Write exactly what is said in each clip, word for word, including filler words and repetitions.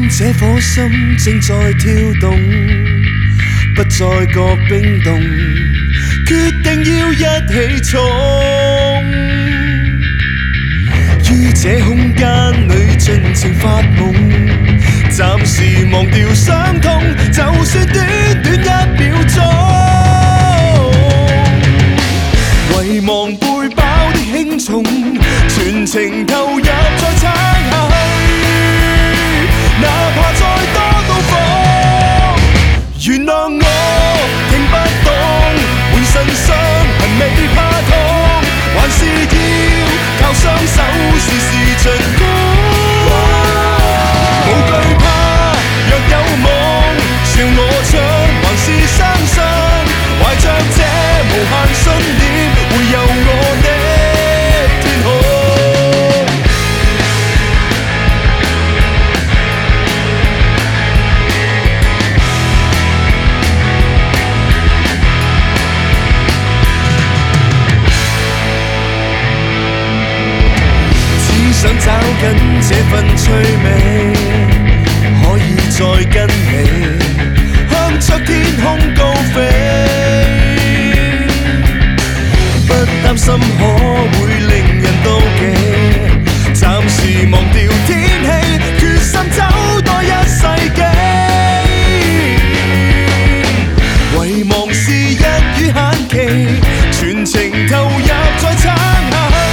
这颗心正在跳动，不再觉冰冻，决定要一起冲。于这空间里尽情发梦，暂时忘掉伤痛，就算短短一秒钟。遗忘背包的轻重，全情投入再撑下去，哪怕再多刀锋。原谅我聽不懂，滿身傷痕未怕痛，還是要靠雙手試試進攻。無懼怕，若有夢，笑我出，還是相信，懷着這無限信念，會有我的天空。想找緊這份趣味，可以再跟你向着天空高飛，不擔心可會令人妒忌，暫時忘掉天氣，決心走多一世紀。遺忘是一語限期，全情投入再撐下去。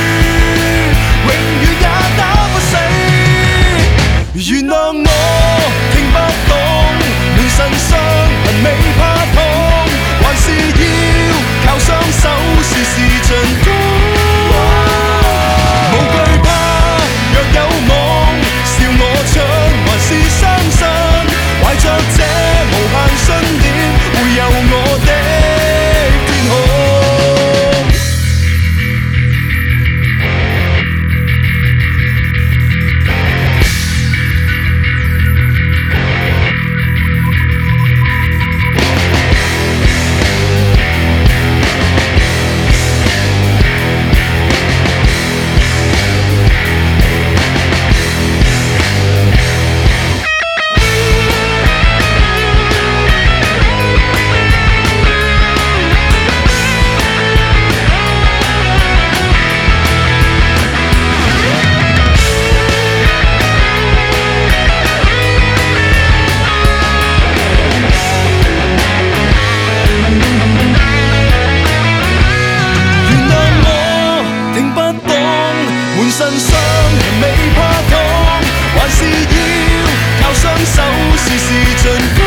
原諒我聽不懂，滿身傷痕未怕痛，還是要靠雙手試試進攻。無懼怕，若有夢，笑我出，還是相信，懷着這無限信念，會有我的天空。身傷未怕痛，還是要靠雙手試試進攻。